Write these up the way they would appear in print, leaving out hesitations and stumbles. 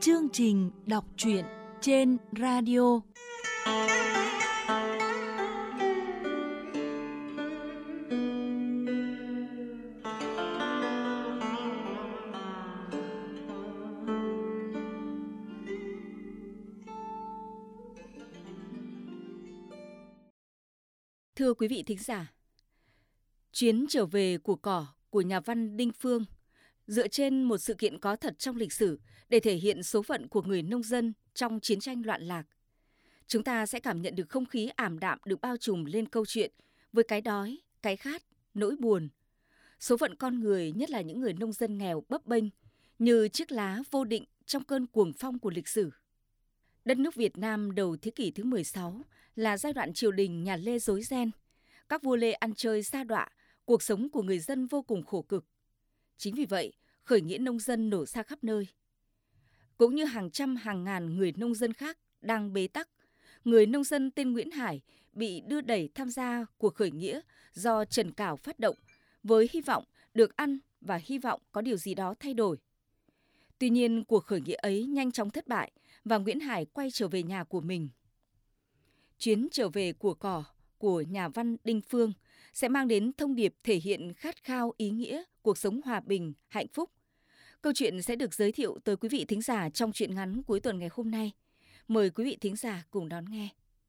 chương trình đọc truyện trên radio. Thưa quý vị thính giả, Chuyến trở về của cỏ của nhà văn Đinh Phương dựa trên một sự kiện có thật trong lịch sử để thể hiện số phận của người nông dân trong chiến tranh loạn lạc. Chúng ta sẽ cảm nhận được không khí ảm đạm được bao trùm lên câu chuyện với cái đói, cái khát, nỗi buồn. Số phận con người, nhất là những người nông dân nghèo bấp bênh, như chiếc lá vô định trong cơn cuồng phong của lịch sử. Đất nước Việt Nam đầu thế kỷ thứ 16 là giai đoạn triều đình nhà Lê rối ren. Các vua Lê ăn chơi sa đọa, cuộc sống của người dân vô cùng khổ cực. Chính vì vậy, khởi nghĩa nông dân nổ ra khắp nơi. Cũng như hàng trăm hàng ngàn người nông dân khác đang bế tắc, người nông dân tên Nguyễn Hải bị đưa đẩy tham gia cuộc khởi nghĩa do Trần Cảo phát động với hy vọng được ăn và hy vọng có điều gì đó thay đổi. Tuy nhiên, cuộc khởi nghĩa ấy nhanh chóng thất bại và Nguyễn Hải quay trở về nhà của mình. Chuyến trở về của cỏ của nhà văn Đinh Phương sẽ mang đến thông điệp thể hiện khát khao ý nghĩa cuộc sống hòa bình, hạnh phúc. Câu chuyện sẽ được giới thiệu tới quý vị thính giả trong truyện ngắn cuối tuần ngày hôm nay. Mời quý vị thính giả cùng đón nghe.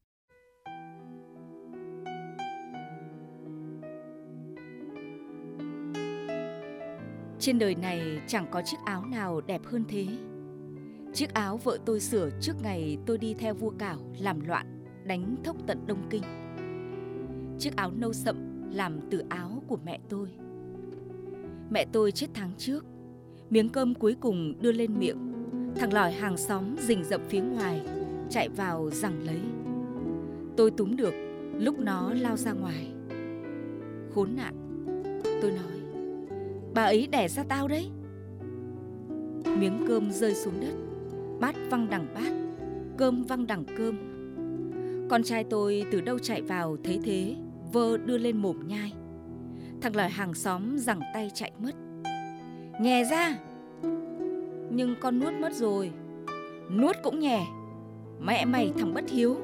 Trên đời này chẳng có chiếc áo nào đẹp hơn thế. Chiếc áo vợ tôi sửa trước ngày tôi đi theo vua Cảo làm loạn, đánh thốc tận Đông Kinh. Chiếc áo nâu sậm làm từ áo của mẹ tôi. Mẹ tôi chết tháng trước. Miếng cơm cuối cùng đưa lên miệng, thằng lỏi hàng xóm rình rập phía ngoài, chạy vào giằng lấy. Tôi túm được lúc nó lao ra ngoài. Khốn nạn, tôi nói, bà ấy đẻ ra tao đấy. Miếng cơm rơi xuống đất, bát văng đằng bát, cơm văng đằng cơm. Con trai tôi từ đâu chạy vào thấy thế, vơ đưa lên mồm nhai. Thằng lỏi hàng xóm giằng tay chạy mất. Nhè ra. Nhưng con nuốt mất rồi. Nuốt cũng nhè. Mẹ mày thằng bất hiếu.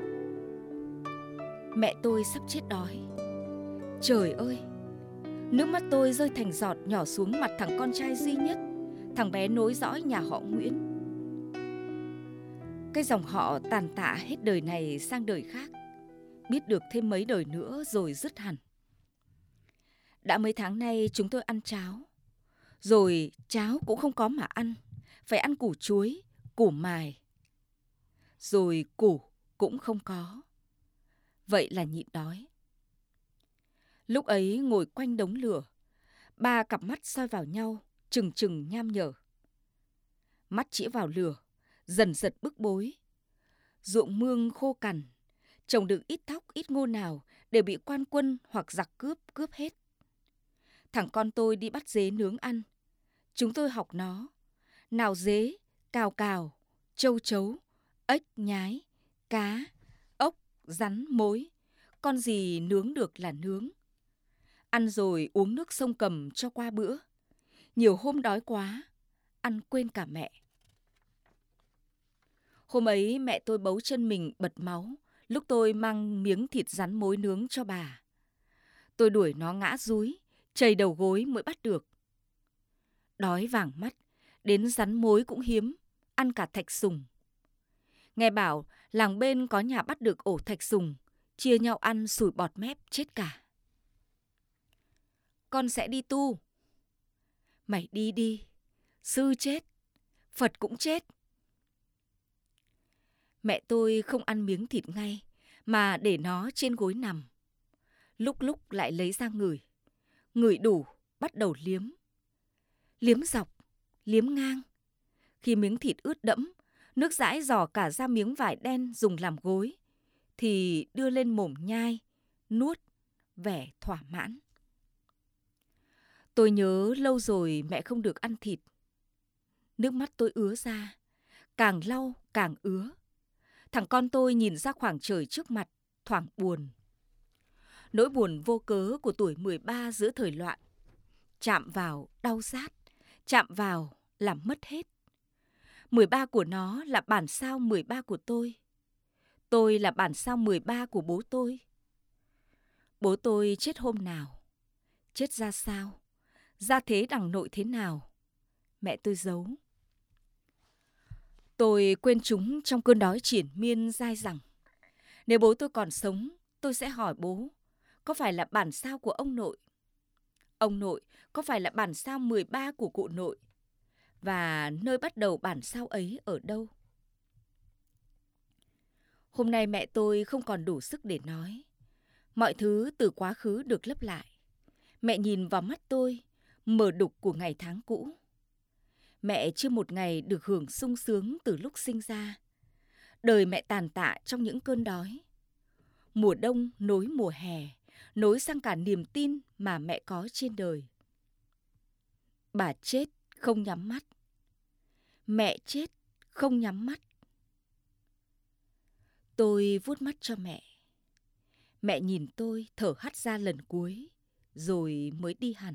Mẹ tôi sắp chết đói. Trời ơi, nước mắt tôi rơi thành giọt nhỏ xuống mặt thằng con trai duy nhất, thằng bé nối dõi nhà họ Nguyễn. Cái dòng họ tàn tạ hết đời này sang đời khác, biết được thêm mấy đời nữa rồi dứt hẳn. Đã mấy tháng nay chúng tôi ăn cháo. Rồi cháo cũng không có mà ăn, phải ăn củ chuối, củ mài. Rồi củ cũng không có. Vậy là nhịn đói. Lúc ấy ngồi quanh đống lửa, ba cặp mắt soi vào nhau, trừng trừng nham nhở. Mắt chĩa vào lửa, dần dật bức bối. Ruộng mương khô cằn, trồng được ít thóc ít ngô nào đều bị quan quân hoặc giặc cướp hết. Thằng con tôi đi bắt dế nướng ăn. Chúng tôi học nó. Nào dế, cào cào, châu chấu, ếch nhái, cá, ốc, rắn, mối. Con gì nướng được là nướng. Ăn rồi uống nước sông Cầm cho qua bữa. Nhiều hôm đói quá, ăn quên cả mẹ. Hôm ấy mẹ tôi bấu chân mình bật máu lúc tôi mang miếng thịt rắn mối nướng cho bà. Tôi đuổi nó ngã dúi, chầy đầu gối mới bắt được. Đói vàng mắt, đến rắn mối cũng hiếm, ăn cả thạch sùng. Nghe bảo làng bên có nhà bắt được ổ thạch sùng, chia nhau ăn sủi bọt mép chết cả. Con sẽ đi tu. Mày đi đi, sư chết, Phật cũng chết. Mẹ tôi không ăn miếng thịt ngay, mà để nó trên gối nằm. Lúc lúc lại lấy ra ngửi. Ngửi đủ, bắt đầu liếm. Liếm dọc, liếm ngang. Khi miếng thịt ướt đẫm, nước dãi rò cả ra miếng vải đen dùng làm gối, thì đưa lên mồm nhai, nuốt, vẻ thỏa mãn. Tôi nhớ lâu rồi mẹ không được ăn thịt. Nước mắt tôi ứa ra, càng lau càng ứa. Thằng con tôi nhìn ra khoảng trời trước mặt, thoảng buồn. Nỗi buồn vô cớ của tuổi 13 giữa thời loạn. Chạm vào đau rát, chạm vào làm mất hết. 13 của nó là bản sao 13 của tôi. Tôi là bản sao 13 của bố tôi. Bố tôi chết hôm nào? Chết ra sao? Ra thế đằng nội thế nào? Mẹ tôi giấu. Tôi quên chúng trong cơn đói triền miên dai dẳng. Nếu bố tôi còn sống, tôi sẽ hỏi bố, có phải là bản sao của ông nội? Ông nội, có phải là bản sao 13 của cụ nội? Và nơi bắt đầu bản sao ấy ở đâu? Hôm nay mẹ tôi không còn đủ sức để nói. Mọi thứ từ quá khứ được lấp lại. Mẹ nhìn vào mắt tôi, mờ đục của ngày tháng cũ. Mẹ chưa một ngày được hưởng sung sướng từ lúc sinh ra. Đời mẹ tàn tạ trong những cơn đói. Mùa đông nối mùa hè, nối sang cả niềm tin mà mẹ có trên đời. Bà chết không nhắm mắt. Mẹ chết không nhắm mắt. Tôi vuốt mắt cho mẹ. Mẹ nhìn tôi thở hắt ra lần cuối, rồi mới đi hẳn.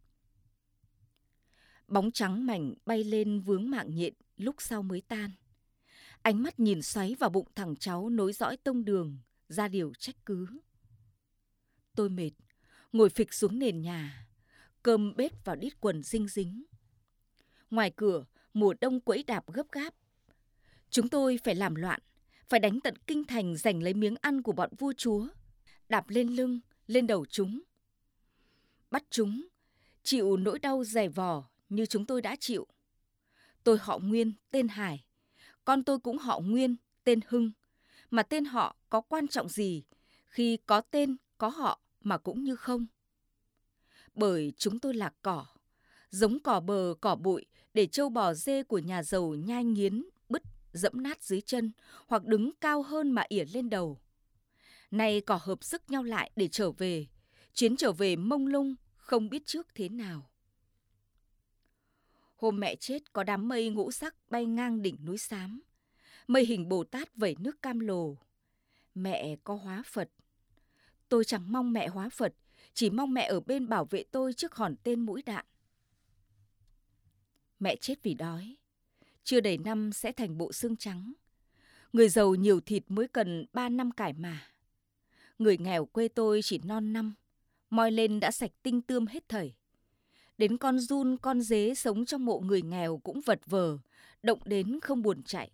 Bóng trắng mảnh bay lên vướng mạng nhện lúc sau mới tan. Ánh mắt nhìn xoáy vào bụng thằng cháu nối dõi tông đường, ra điều trách cứ. Tôi mệt, ngồi phịch xuống nền nhà, cơm bết vào đít quần dinh dính. Ngoài cửa, mùa đông quẫy đạp gấp gáp. Chúng tôi phải làm loạn, phải đánh tận kinh thành giành lấy miếng ăn của bọn vua chúa, đạp lên lưng, lên đầu chúng. Bắt chúng, chịu nỗi đau dày vò như chúng tôi đã chịu. Tôi họ Nguyên, tên Hải. Con tôi cũng họ Nguyên, tên Hưng. Mà tên họ có quan trọng gì khi có tên, có họ mà cũng như không? Bởi chúng tôi là cỏ, giống cỏ bờ, cỏ bụi để trâu bò dê của nhà giàu nhai nghiến, bứt, dẫm nát dưới chân hoặc đứng cao hơn mà ỉa lên đầu. Nay cỏ hợp sức nhau lại để trở về, chuyến trở về mông lung, không biết trước thế nào. Hôm mẹ chết có đám mây ngũ sắc bay ngang đỉnh núi xám. Mây hình Bồ Tát vẩy nước cam lồ. Mẹ có hóa Phật. Tôi chẳng mong mẹ hóa Phật, chỉ mong mẹ ở bên bảo vệ tôi trước hòn tên mũi đạn. Mẹ chết vì đói. Chưa đầy năm sẽ thành bộ xương trắng. Người giàu nhiều thịt mới cần 3 năm cải mà. Người nghèo quê tôi chỉ non năm, moi lên đã sạch tinh tươm hết thảy. Đến con giun, con dế sống trong mộ người nghèo cũng vật vờ, động đến không buồn chạy.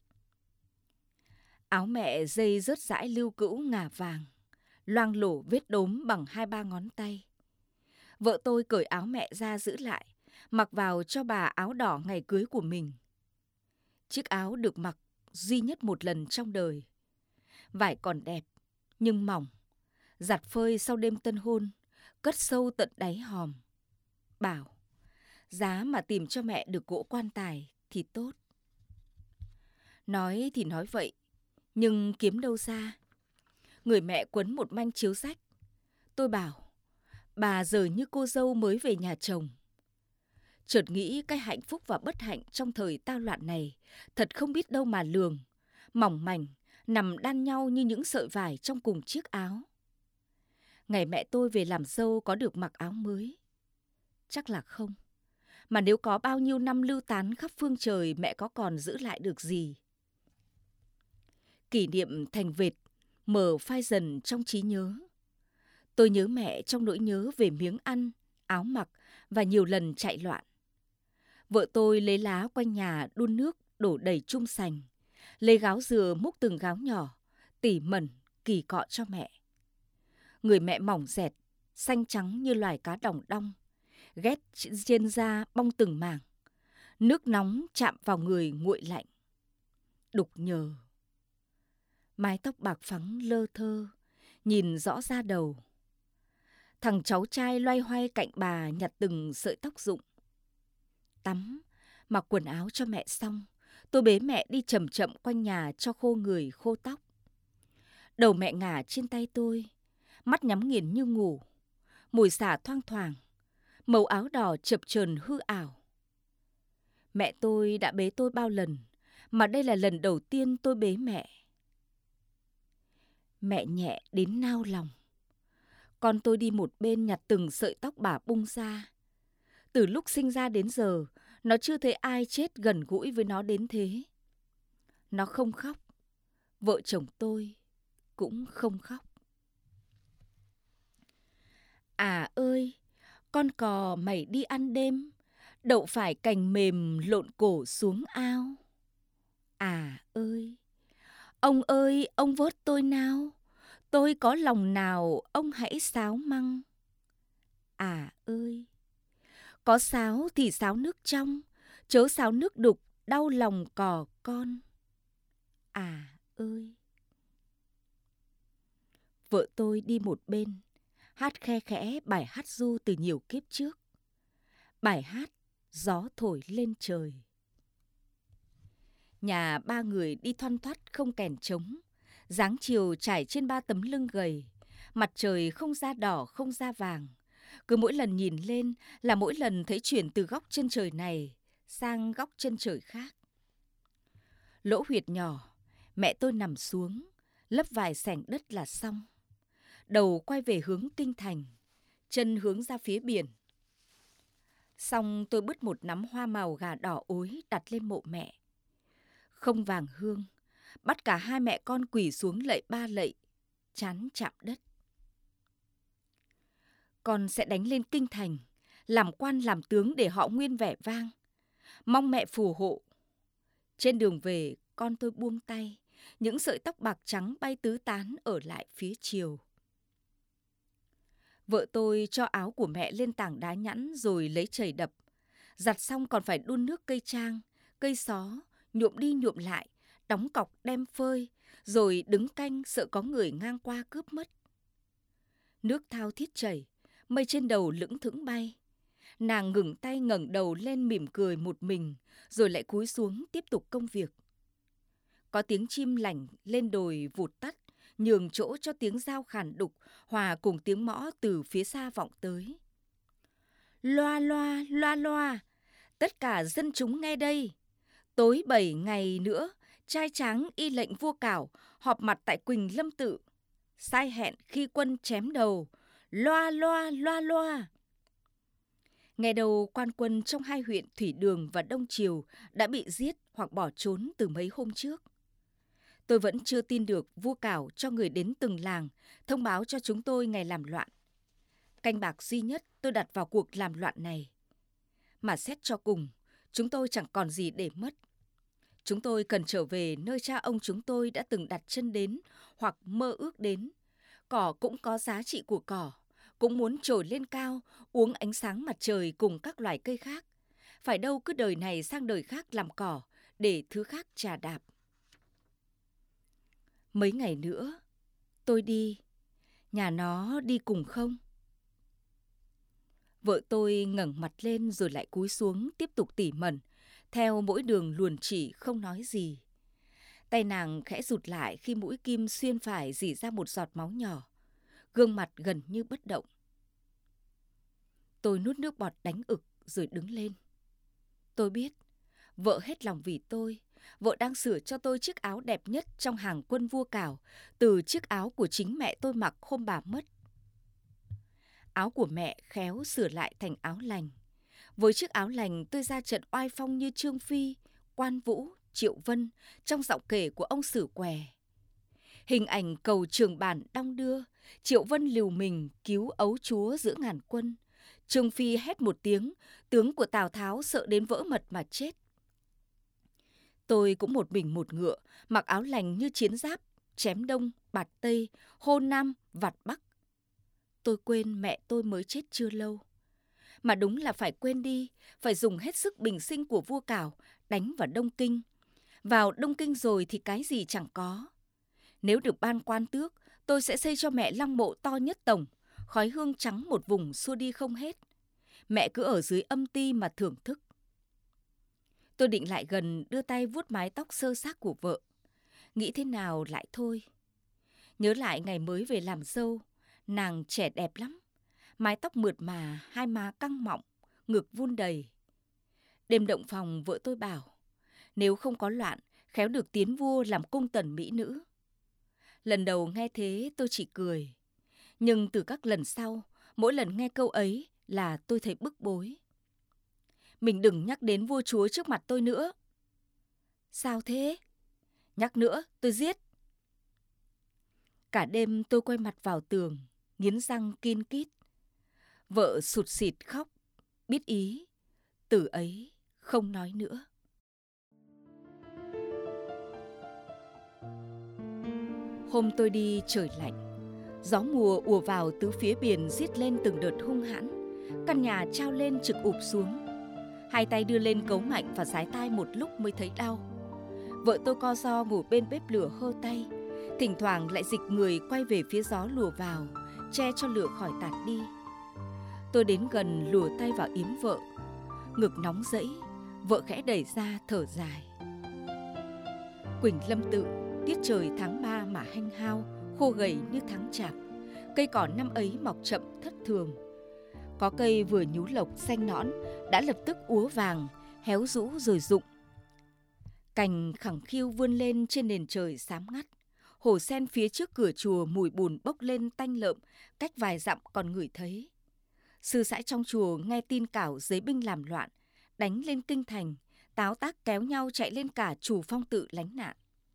Áo mẹ dây rớt rãi lưu cữu ngả vàng, loang lổ vết đốm bằng 2-3 ngón tay. Vợ tôi cởi áo mẹ ra giữ lại, mặc vào cho bà áo đỏ ngày cưới của mình. Chiếc áo được mặc duy nhất một lần trong đời. Vải còn đẹp, nhưng mỏng, giặt phơi sau đêm tân hôn, cất sâu tận đáy hòm. Bảo, giá mà tìm cho mẹ được gỗ quan tài thì tốt. Nói thì nói vậy, nhưng kiếm đâu ra. Người mẹ quấn một manh chiếu rách. Tôi bảo, bà giờ như cô dâu mới về nhà chồng. Chợt nghĩ cái hạnh phúc và bất hạnh trong thời tao loạn này thật không biết đâu mà lường, mỏng mảnh, nằm đan nhau như những sợi vải trong cùng chiếc áo. Ngày mẹ tôi về làm dâu có được mặc áo mới? Chắc là không. Mà nếu có bao nhiêu năm lưu tán khắp phương trời, mẹ có còn giữ lại được gì? Kỷ niệm thành vệt, mở phai dần trong trí nhớ. Tôi nhớ mẹ trong nỗi nhớ về miếng ăn, áo mặc và nhiều lần chạy loạn. Vợ tôi lấy lá quanh nhà đun nước đổ đầy chung sành, lấy gáo dừa múc từng gáo nhỏ, tỉ mẩn, kỳ cọ cho mẹ. Người mẹ mỏng dẹt, xanh trắng như loài cá đồng đong, ghét trên da bong từng mảng. Nước nóng chạm vào người nguội lạnh. Đục nhờ. Mái tóc bạc phắng lơ thơ, nhìn rõ da đầu. Thằng cháu trai loay hoay cạnh bà nhặt từng sợi tóc rụng. Tắm, mặc quần áo cho mẹ xong, tôi bế mẹ đi chậm chậm quanh nhà cho khô người khô tóc. Đầu mẹ ngả trên tay tôi, mắt nhắm nghiền như ngủ, mùi xả thoang thoảng, màu áo đỏ chập chờn hư ảo. Mẹ tôi đã bế tôi bao lần, mà đây là lần đầu tiên tôi bế mẹ. Mẹ nhẹ đến nao lòng. Con tôi đi một bên nhặt từng sợi tóc bà bung ra. Từ lúc sinh ra đến giờ, Nó chưa thấy ai chết gần gũi với nó đến thế. Nó không khóc. Vợ chồng tôi cũng không khóc. À ơi, con cò mày đi ăn đêm, đậu phải cành mềm lộn cổ xuống ao. À ơi, ông vớt tôi nào, tôi có lòng nào ông hãy sáo măng. À ơi, có sáo thì sáo nước trong, chớ sáo nước đục, đau lòng cò con. À ơi. Vợ tôi đi một bên, hát khe khẽ bài hát ru từ nhiều kiếp trước. Bài hát Gió thổi lên trời. Nhà ba người đi thoăn thoắt không kèn trống, dáng chiều trải trên ba tấm lưng gầy, mặt trời không da đỏ không da vàng. Cứ mỗi lần nhìn lên là mỗi lần thấy chuyển từ góc chân trời này sang góc chân trời khác. Lỗ huyệt nhỏ, mẹ tôi nằm xuống, lấp vài xẻng đất là xong. Đầu quay về hướng kinh thành, chân hướng ra phía biển. Xong tôi bứt một nắm hoa màu gà đỏ ối đặt lên mộ mẹ. Không vàng hương, bắt cả hai mẹ con quỳ xuống lạy ba lạy, trán chạm đất. Con sẽ đánh lên kinh thành, làm quan làm tướng để họ nguyên vẻ vang. Mong mẹ phù hộ. Trên đường về, con tôi buông tay, những sợi tóc bạc trắng bay tứ tán ở lại phía chiều. Vợ tôi cho áo của mẹ lên tảng đá nhẵn rồi lấy chày đập. Giặt xong còn phải đun nước cây trang, cây xó, nhuộm đi nhuộm lại, đóng cọc đem phơi, rồi đứng canh sợ có người ngang qua cướp mất. Nước thao thiết chảy, mây trên đầu lững thững bay. Nàng ngừng tay ngẩng đầu lên mỉm cười một mình, rồi lại cúi xuống tiếp tục công việc. Có tiếng chim lảnh lên đồi vụt tắt, nhường chỗ cho tiếng dao khàn đục, hòa cùng tiếng mõ từ phía xa vọng tới. Loa loa, loa loa, tất cả dân chúng nghe đây. Tối 7 ngày nữa, trai tráng y lệnh vua Cảo họp mặt tại Quỳnh Lâm Tự. Sai hẹn khi quân chém đầu, loa loa, loa loa. Ngày đầu quan quân trong hai huyện Thủy Đường và Đông Triều đã bị giết hoặc bỏ trốn từ mấy hôm trước. Tôi vẫn chưa tin được vua Cảo cho người đến từng làng, thông báo cho chúng tôi ngày làm loạn. Canh bạc duy nhất tôi đặt vào cuộc làm loạn này. Mà xét cho cùng, chúng tôi chẳng còn gì để mất. Chúng tôi cần trở về nơi cha ông chúng tôi đã từng đặt chân đến hoặc mơ ước đến. Cỏ cũng có giá trị của cỏ, cũng muốn trồi lên cao, uống ánh sáng mặt trời cùng các loài cây khác. Phải đâu cứ đời này sang đời khác làm cỏ, để thứ khác chà đạp. Mấy ngày nữa, tôi đi. Nhà nó đi cùng không? Vợ tôi ngẩng mặt lên rồi lại cúi xuống tiếp tục tỉ mẩn, theo mỗi đường luồn chỉ không nói gì. Tay nàng khẽ rụt lại khi mũi kim xuyên phải rỉ ra một giọt máu nhỏ. Gương mặt gần như bất động. Tôi nuốt nước bọt đánh ực rồi đứng lên. Tôi biết, vợ hết lòng vì tôi. Vợ đang sửa cho tôi chiếc áo đẹp nhất trong hàng quân vua Cảo, từ chiếc áo của chính mẹ tôi mặc hôm bà mất. Áo của mẹ khéo sửa lại thành áo lành. Với chiếc áo lành tôi ra trận oai phong như Trương Phi, Quan Vũ, Triệu Vân trong giọng kể của ông Sử Què. Hình ảnh cầu Trường Bản đong đưa, Triệu Vân liều mình cứu ấu chúa giữa ngàn quân. Trương Phi hét một tiếng, tướng của Tào Tháo sợ đến vỡ mật mà chết. Tôi cũng một mình một ngựa, mặc áo lành như chiến giáp, chém đông, bạt tây, hô nam, vặt bắc. Tôi quên mẹ tôi mới chết chưa lâu. Mà đúng là phải quên đi, phải dùng hết sức bình sinh của vua Cảo, đánh vào Đông Kinh. Vào Đông Kinh rồi thì cái gì chẳng có. Nếu được ban quan tước, tôi sẽ xây cho mẹ lăng mộ to nhất tổng, khói hương trắng một vùng xua đi không hết. Mẹ cứ ở dưới âm ti mà thưởng thức. Tôi định lại gần đưa tay vuốt mái tóc xơ xác của vợ. Nghĩ thế nào lại thôi. Nhớ lại ngày mới về làm dâu, nàng trẻ đẹp lắm. Mái tóc mượt mà, hai má căng mọng, ngực vun đầy. Đêm động phòng vợ tôi bảo, nếu không có loạn, khéo được tiến vua làm cung tần mỹ nữ. Lần đầu nghe thế tôi chỉ cười. Nhưng từ các lần sau, mỗi lần nghe câu ấy là tôi thấy bức bối. Mình đừng nhắc đến vua chúa trước mặt tôi nữa. Sao thế? Nhắc nữa, tôi giết. Cả đêm tôi quay mặt vào tường, nghiến răng kin kít. Vợ sụt sịt khóc, biết ý, từ ấy không nói nữa. Hôm tôi đi trời lạnh, gió mùa ùa vào từ phía biển rít lên từng đợt hung hãn. Căn nhà trao lên trực ụp xuống. Hai tay đưa lên cấu mạnh và dái tai một lúc mới thấy đau. Vợ tôi co ro ngủ bên bếp lửa hơ tay, thỉnh thoảng lại dịch người quay về phía gió lùa vào, che cho lửa khỏi tạt đi. Tôi đến gần lùa tay vào yếm vợ, ngực nóng rẫy, vợ khẽ đẩy ra thở dài. Quỳnh Lâm Tự, tiết trời tháng 3 mà hanh hao, khô gầy như tháng chạp. Cây cỏ năm ấy mọc chậm thất thường. Có cây vừa nhú lộc xanh nõn đã lập tức úa vàng, héo rũ rồi rụng. Cành khẳng khiu vươn lên trên nền trời xám ngắt. Hồ sen phía trước cửa chùa mùi bùn bốc lên tanh lợm, cách vài dặm còn ngửi thấy. Sư sãi trong chùa nghe tin cảo giới binh làm loạn, đánh lên kinh thành, táo tác kéo nhau chạy lên cả Chù Phong Tự lánh nạn.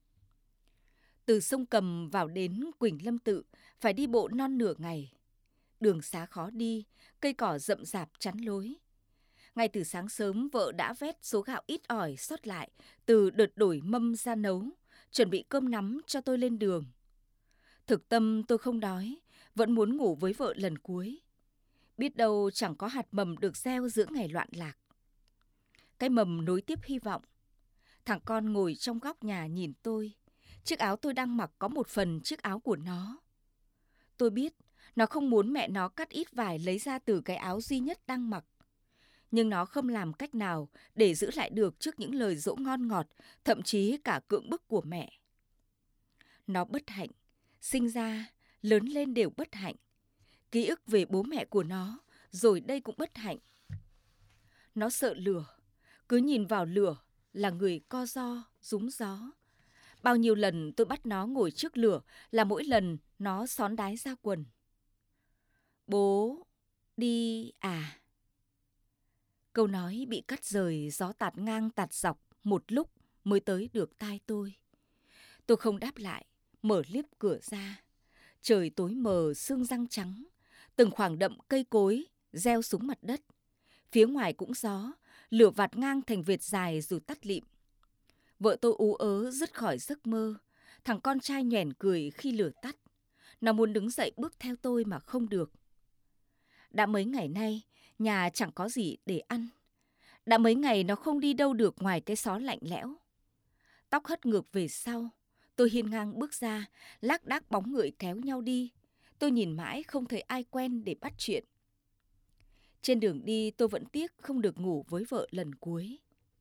Từ sông Cầm vào đến Quỳnh Lâm Tự phải đi bộ non nửa ngày. Đường xá khó đi, cây cỏ rậm rạp chắn lối. Ngay từ sáng sớm vợ đã vét số gạo ít ỏi sót lại từ đợt đổi mâm ra nấu, chuẩn bị cơm nắm cho tôi lên đường. Thực tâm tôi không đói, vẫn muốn ngủ với vợ lần cuối. Biết đâu chẳng có hạt mầm được gieo giữa ngày loạn lạc. Cái mầm nối tiếp hy vọng. Thằng con ngồi trong góc nhà nhìn tôi. Chiếc áo tôi đang mặc có một phần chiếc áo của nó. Tôi biết nó không muốn mẹ nó cắt ít vải lấy ra từ cái áo duy nhất đang mặc. Nhưng nó không làm cách nào để giữ lại được trước những lời dỗ ngon ngọt, thậm chí cả cưỡng bức của mẹ. Nó bất hạnh, sinh ra, lớn lên đều bất hạnh. Ký ức về bố mẹ của nó, rồi đây cũng bất hạnh. Nó sợ lửa, cứ nhìn vào lửa là người co ro, rúm gió. Bao nhiêu lần tôi bắt nó ngồi trước lửa là mỗi lần nó xón đái ra quần. Bố đi à? Câu nói bị cắt rời, gió tạt ngang tạt dọc một lúc mới tới được tai tôi. Tôi không đáp lại, mở liếp cửa ra. Trời tối mờ sương răng trắng, từng khoảng đậm cây cối gieo xuống mặt đất. Phía ngoài cũng gió, lửa vạt ngang thành vệt dài rồi tắt lịm. Vợ tôi ú ớ dứt khỏi giấc mơ. Thằng con trai nhoẻn cười khi lửa tắt. Nó muốn đứng dậy bước theo tôi mà không được. Đã mấy ngày nay, nhà chẳng có gì để ăn. Đã mấy ngày nó không đi đâu được ngoài cái xó lạnh lẽo. Tóc hất ngược về sau, tôi hiên ngang bước ra, lác đác bóng người kéo nhau đi. Tôi nhìn mãi không thấy ai quen để bắt chuyện. Trên đường đi tôi vẫn tiếc không được ngủ với vợ lần cuối.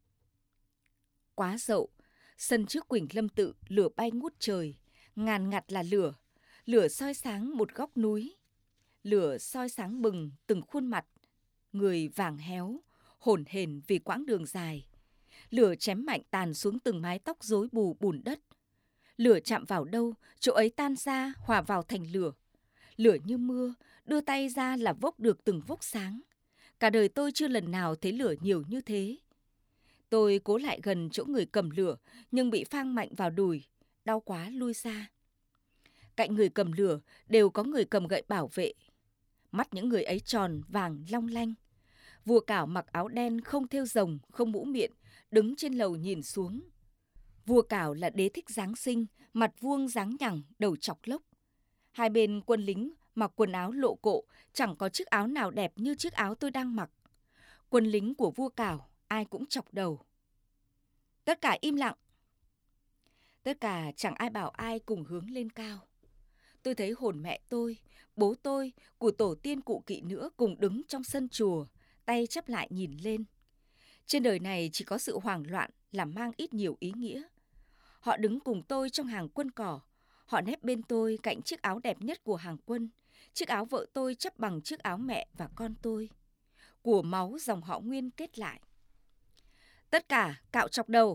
Quá dậu, sân trước Quỳnh Lâm Tự lửa bay ngút trời, ngàn ngặt là lửa. Lửa soi sáng một góc núi. Lửa soi sáng bừng từng khuôn mặt, người vàng héo, hổn hển vì quãng đường dài. Lửa chém mạnh tàn xuống từng mái tóc rối bù bùn đất. Lửa chạm vào đâu, chỗ ấy tan ra, hòa vào thành lửa. Lửa như mưa, đưa tay ra là vốc được từng vốc sáng. Cả đời tôi chưa lần nào thấy lửa nhiều như thế. Tôi cố lại gần chỗ người cầm lửa, nhưng bị phang mạnh vào đùi, đau quá lui ra. Cạnh người cầm lửa đều có người cầm gậy bảo vệ. Mắt những người ấy tròn, vàng, long lanh. Vua Cảo mặc áo đen không thêu rồng, không mũ miệng, đứng trên lầu nhìn xuống. Vua Cảo là đế thích Giáng sinh, mặt vuông dáng nhẳng, đầu chọc lốc. Hai bên quân lính mặc quần áo lộ cộ, chẳng có chiếc áo nào đẹp như chiếc áo tôi đang mặc. Quân lính của vua Cảo, ai cũng chọc đầu. Tất cả im lặng. Tất cả chẳng ai bảo ai cùng hướng lên cao. Tôi thấy hồn mẹ tôi, bố tôi, của tổ tiên cụ kỵ nữa cùng đứng trong sân chùa, tay chắp lại nhìn lên. Trên đời này chỉ có sự hoảng loạn là mang ít nhiều ý nghĩa. Họ đứng cùng tôi trong hàng quân cỏ. Họ nép bên tôi cạnh chiếc áo đẹp nhất của hàng quân. Chiếc áo vợ tôi chắp bằng chiếc áo mẹ và con tôi. Của máu dòng họ Nguyên kết lại. Tất cả cạo chọc đầu.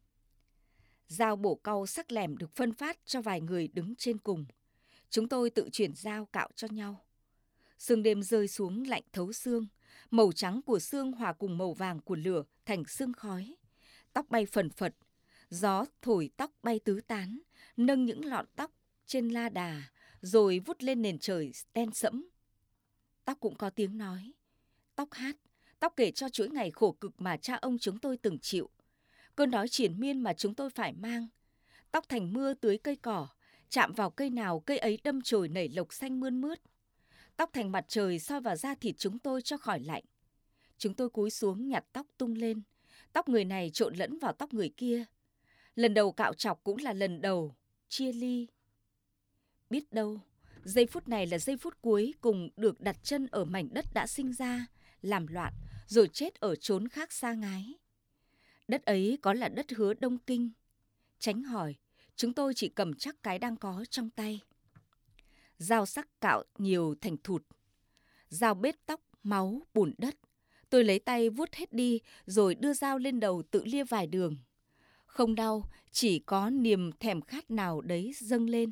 Dao bổ cau sắc lẻm được phân phát cho vài người đứng trên cùng. Chúng tôi tự chuyển dao cạo cho nhau. Sương đêm rơi xuống lạnh thấu xương. Màu trắng của xương hòa cùng màu vàng của lửa thành sương khói. Tóc bay phần phật, gió thổi tóc bay tứ tán, nâng những lọn tóc trên la đà, rồi vút lên nền trời đen sẫm. Tóc cũng có tiếng nói. Tóc hát, tóc kể cho chuỗi ngày khổ cực mà cha ông chúng tôi từng chịu. Cơn đói triền miên mà chúng tôi phải mang. Tóc thành mưa tưới cây cỏ, chạm vào cây nào cây ấy đâm chồi nảy lộc xanh mơn mướt. Tóc thành mặt trời soi vào da thịt chúng tôi cho khỏi lạnh. Chúng tôi cúi xuống nhặt tóc tung lên. Tóc người này trộn lẫn vào tóc người kia. Lần đầu cạo trọc cũng là lần đầu chia ly. Biết đâu, giây phút này là giây phút cuối cùng được đặt chân ở mảnh đất đã sinh ra, làm loạn, rồi chết ở chốn khác xa ngái. Đất ấy có là đất hứa Đông Kinh. Tránh hỏi, chúng tôi chỉ cầm chắc cái đang có trong tay. Dao sắc cạo nhiều thành thụt. Dao bết tóc, máu, bùn đất. Tôi lấy tay vuốt hết đi, rồi đưa dao lên đầu tự lia vài đường. Không đau, chỉ có niềm thèm khát nào đấy dâng lên.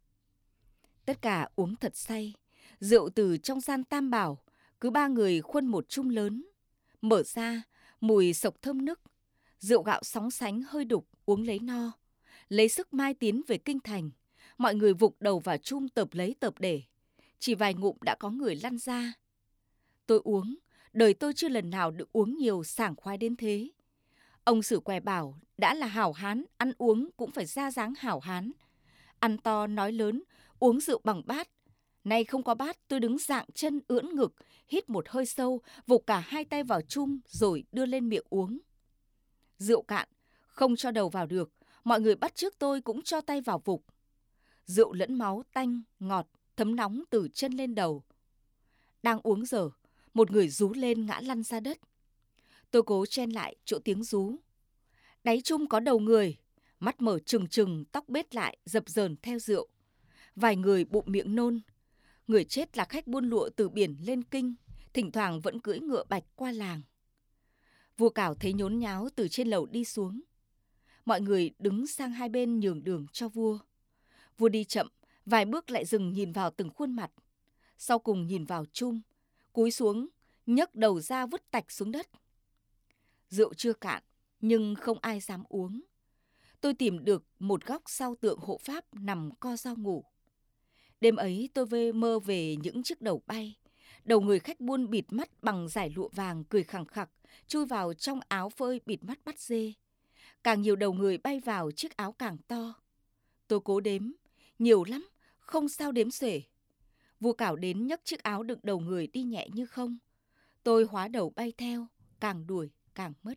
Tất cả uống thật say. Rượu từ trong gian tam bảo, cứ ba người khuân một chung lớn. Mở ra, mùi sộc thơm nức. Rượu gạo sóng sánh hơi đục, uống lấy no. Lấy sức mai tiến về kinh thành. Mọi người vụt đầu vào chung tợp lấy tợp để. Chỉ vài ngụm đã có người lăn ra. Tôi uống, đời tôi chưa lần nào được uống nhiều sảng khoái đến thế. Ông Sử Què bảo đã là hảo hán, ăn uống cũng phải ra dáng hảo hán. Ăn to nói lớn, uống rượu bằng bát. Nay không có bát, tôi đứng dạng chân ưỡn ngực, hít một hơi sâu, vụt cả hai tay vào chung rồi đưa lên miệng uống. Rượu cạn, không cho đầu vào được, mọi người bắt chước tôi cũng cho tay vào vục. Rượu lẫn máu tanh, ngọt, thấm nóng từ chân lên đầu. Đang uống dở, một người rú lên ngã lăn ra đất. Tôi cố chen lại chỗ tiếng rú. Đáy chung có đầu người, mắt mở trừng trừng, tóc bết lại, dập dờn theo rượu. Vài người bụng miệng nôn. Người chết là khách buôn lụa từ biển lên kinh, thỉnh thoảng vẫn cưỡi ngựa bạch qua làng. Vua Cảo thấy nhốn nháo từ trên lầu đi xuống. Mọi người đứng sang hai bên nhường đường cho vua. Vua đi chậm, vài bước lại dừng nhìn vào từng khuôn mặt. Sau cùng nhìn vào chung, cúi xuống, nhấc đầu ra vứt tạch xuống đất. Rượu chưa cạn, nhưng không ai dám uống. Tôi tìm được một góc sau tượng hộ pháp nằm co ro ngủ. Đêm ấy tôi mơ về những chiếc đầu bay. Đầu người khách buôn bịt mắt bằng dải lụa vàng cười khẳng khặc, chui vào trong áo phơi bịt mắt bắt dê. Càng nhiều đầu người bay vào chiếc áo càng to. Tôi cố đếm, nhiều lắm, không sao đếm xuể. Vua Cảo đến nhấc chiếc áo đựng đầu người đi nhẹ như không. Tôi hóa đầu bay theo, càng đuổi càng mất.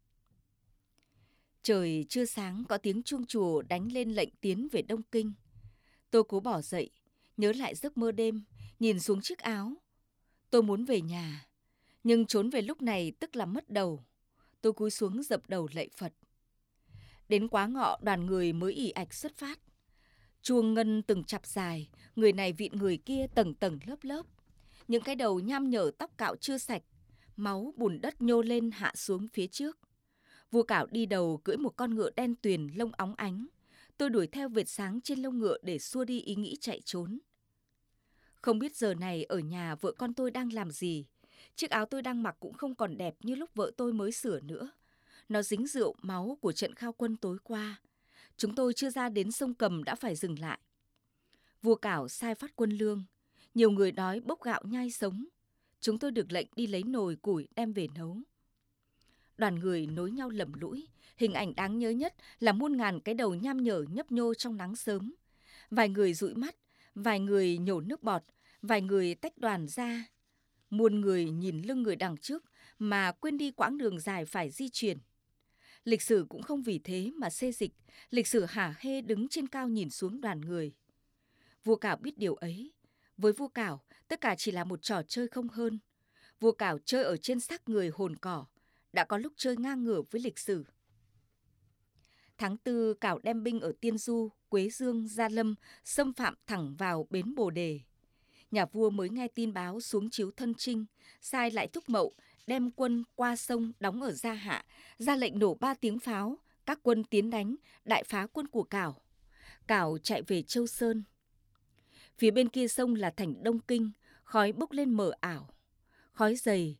Trời chưa sáng có tiếng chuông chùa đánh lên lệnh tiến về Đông Kinh. Tôi cố bỏ dậy, nhớ lại giấc mơ đêm, nhìn xuống chiếc áo. Tôi muốn về nhà, nhưng trốn về lúc này tức là mất đầu. Tôi cúi xuống dập đầu lạy Phật. Đến quá ngọ đoàn người mới ì ạch xuất phát. Chuông ngân từng chặp dài, người này vịn người kia tầng tầng lớp lớp. Những cái đầu nham nhở tóc cạo chưa sạch, máu bùn đất nhô lên hạ xuống phía trước. Vua Cảo đi đầu cưỡi một con ngựa đen tuyền lông óng ánh. Tôi đuổi theo vệt sáng trên lông ngựa để xua đi ý nghĩ chạy trốn. Không biết giờ này ở nhà vợ con tôi đang làm gì. Chiếc áo tôi đang mặc cũng không còn đẹp như lúc vợ tôi mới sửa nữa. Nó dính rượu máu của trận khao quân tối qua. Chúng tôi chưa ra đến sông Cầm đã phải dừng lại. Vua Cảo sai phát quân lương. Nhiều người đói bốc gạo nhai sống. Chúng tôi được lệnh đi lấy nồi củi đem về nấu. Đoàn người nối nhau lầm lũi. Hình ảnh đáng nhớ nhất là muôn ngàn cái đầu nham nhở nhấp nhô trong nắng sớm. Vài người dụi mắt, vài người nhổ nước bọt, vài người tách đoàn ra. Muôn người nhìn lưng người đằng trước mà quên đi quãng đường dài phải di chuyển. Lịch sử cũng không vì thế mà xê dịch. Lịch sử hả hê đứng trên cao nhìn xuống đoàn người. Vua Cảo biết điều ấy. Với vua Cảo, tất cả chỉ là một trò chơi không hơn. Vua Cảo chơi ở trên xác người hồn cỏ. Đã có lúc chơi ngang ngửa với lịch sử. Tháng 4, Cảo đem binh ở Tiên Du, Quế Dương, Gia Lâm, xâm phạm thẳng vào bến Bồ Đề. Nhà vua mới nghe tin báo xuống chiếu thân chinh, sai lại Thúc Mậu đem quân qua sông đóng ở Gia Hạ, ra lệnh nổ 3 tiếng pháo, các quân tiến đánh, đại phá quân của Cảo. Cảo chạy về Châu Sơn. Phía bên kia sông là thành Đông Kinh, khói bốc lên mờ ảo. Khói dày,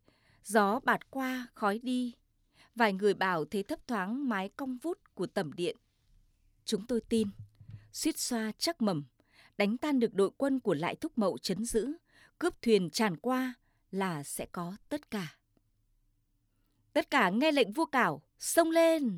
Gió bạt qua, khói đi. Vài người bảo thấy thấp thoáng mái cong vút của tẩm điện. Chúng tôi tin, suýt xoa chắc mẩm, đánh tan được đội quân của Lại Thúc Mậu trấn giữ, cướp thuyền tràn qua là sẽ có tất cả. Tất cả nghe lệnh vua Cảo, xông lên!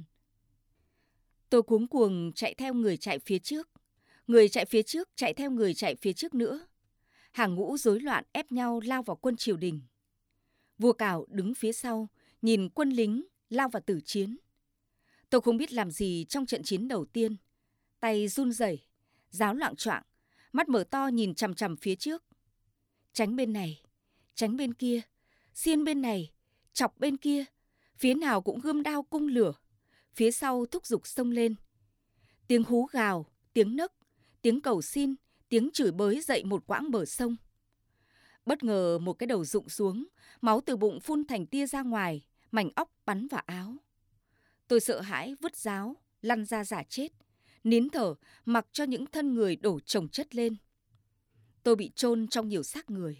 Tôi cuống cuồng chạy theo người chạy phía trước. Người chạy phía trước chạy theo người chạy phía trước nữa. Hàng ngũ rối loạn ép nhau lao vào quân triều đình. Vua Cảo đứng phía sau, nhìn quân lính lao vào tử chiến. Tôi không biết làm gì trong trận chiến đầu tiên. Tay run rẩy, ráo loạng choạng, mắt mở to nhìn chằm chằm phía trước. Tránh bên này, tránh bên kia, xiên bên này, chọc bên kia. Phía nào cũng gươm đao cung lửa. Phía sau thúc giục xông lên. Tiếng hú gào, tiếng nấc, tiếng cầu xin, tiếng chửi bới dậy một quãng bờ sông. Bất ngờ một cái đầu rụng xuống, máu từ bụng phun thành tia ra ngoài, mảnh óc bắn vào áo. Tôi sợ hãi vứt giáo, lăn ra giả chết, nín thở mặc cho những thân người đổ chồng chất lên. Tôi bị chôn trong nhiều xác người.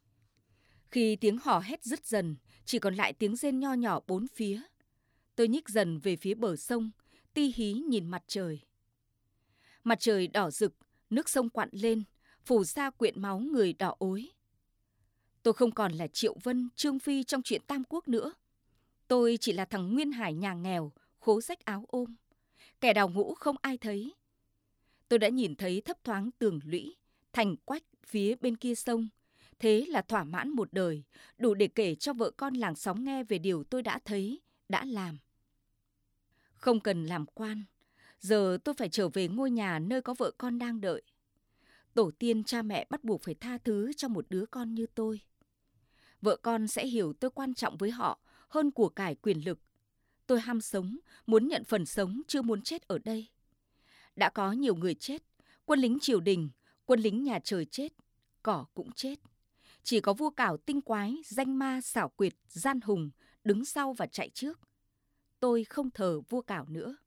Khi tiếng hò hét dứt dần, chỉ còn lại tiếng rên nho nhỏ bốn phía. Tôi nhích dần về phía bờ sông, ti hí nhìn mặt trời. Mặt trời đỏ rực, nước sông quặn lên, phủ ra quyện máu người đỏ ối. Tôi không còn là Triệu Vân, Trương Phi trong chuyện Tam Quốc nữa. Tôi chỉ là thằng Nguyên Hải nhà nghèo, khố rách áo ôm. Kẻ đào ngũ không ai thấy. Tôi đã nhìn thấy thấp thoáng tường lũy, thành quách phía bên kia sông. Thế là thỏa mãn một đời, đủ để kể cho vợ con làng xóm nghe về điều tôi đã thấy, đã làm. Không cần làm quan, giờ tôi phải trở về ngôi nhà nơi có vợ con đang đợi. Tổ tiên cha mẹ bắt buộc phải tha thứ cho một đứa con như tôi. Vợ con sẽ hiểu tôi quan trọng với họ hơn của cải quyền lực. Tôi ham sống, muốn nhận phần sống, chưa muốn chết ở đây. Đã có nhiều người chết, quân lính triều đình, quân lính nhà trời chết, cỏ cũng chết. Chỉ có vua Cảo tinh quái, danh ma, xảo quyệt, gian hùng, đứng sau và chạy trước. Tôi không thờ vua Cảo nữa.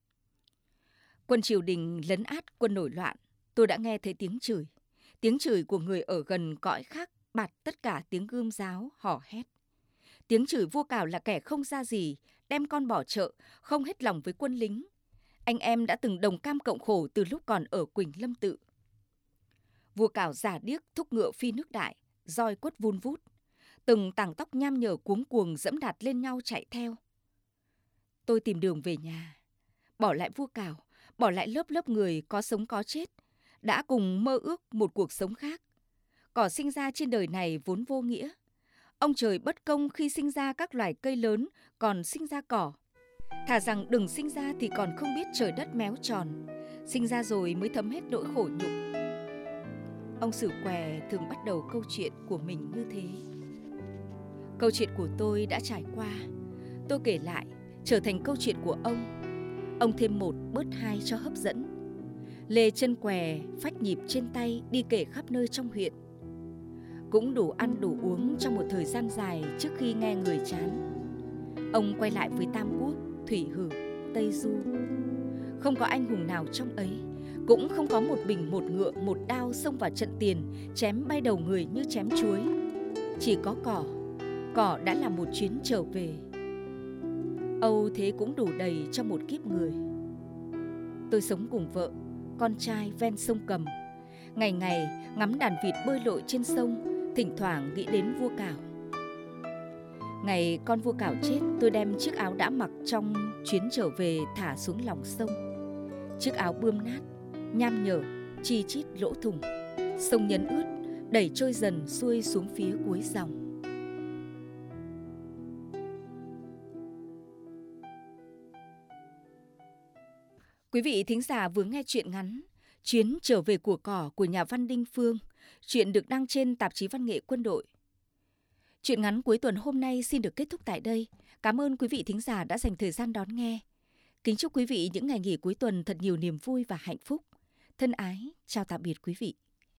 Quân triều đình lấn át quân nổi loạn, tôi đã nghe thấy tiếng chửi. Tiếng chửi của người ở gần cõi khác bạt tất cả tiếng gươm giáo hò hét. Tiếng chửi vua Cảo là kẻ không ra gì, đem con bỏ chợ, không hết lòng với quân lính. Anh em đã từng đồng cam cộng khổ từ lúc còn ở Quỳnh Lâm Tự. Vua Cảo già điếc thúc ngựa phi nước đại, roi quất vun vút. Từng tảng tóc nham nhở cuống cuồng dẫm đạp lên nhau chạy theo. Tôi tìm đường về nhà, bỏ lại vua Cảo, bỏ lại lớp lớp người có sống có chết, đã cùng mơ ước một cuộc sống khác. Cỏ sinh ra trên đời này vốn vô nghĩa. Ông trời bất công khi sinh ra các loài cây lớn, còn sinh ra cỏ. Thà rằng đừng sinh ra thì còn không biết trời đất méo tròn. Sinh ra rồi mới thấm hết nỗi khổ nhục. Ông Sử Què thường bắt đầu câu chuyện của mình như thế. Câu chuyện của tôi đã trải qua, tôi kể lại, trở thành câu chuyện của ông. Ông thêm một bớt hai cho hấp dẫn. Lê chân què, phách nhịp trên tay đi kể khắp nơi trong huyện. Cũng đủ ăn đủ uống trong một thời gian dài trước khi nghe người chán. Ông quay lại với Tam Quốc, Thủy Hử, Tây Du. Không có anh hùng nào trong ấy, cũng không có một bình một ngựa một đao xông vào trận tiền, chém bay đầu người như chém chuối. Chỉ có cỏ, cỏ đã là một chuyến trở về. Âu thế cũng đủ đầy cho một kiếp người. Tôi sống cùng vợ, con trai ven sông Cầm. Ngày ngày ngắm đàn vịt bơi lội trên sông, thỉnh thoảng nghĩ đến vua Cảo. Ngày con vua Cảo chết, tôi đem chiếc áo đã mặc trong chuyến trở về thả xuống lòng sông. Chiếc áo bươm nát, nham nhở, chi chít lỗ thủng. Sông nhấn ướt, đẩy trôi dần xuôi xuống phía cuối dòng. Quý vị thính giả vừa nghe truyện ngắn Chuyến trở về của cỏ của nhà văn Đinh Phương. Truyện được đăng trên tạp chí Văn nghệ Quân đội. Truyện ngắn cuối tuần hôm nay xin được kết thúc tại đây. Cảm ơn quý vị thính giả đã dành thời gian đón nghe. Kính chúc quý vị những ngày nghỉ cuối tuần thật nhiều niềm vui và hạnh phúc. Thân ái, chào tạm biệt quý vị.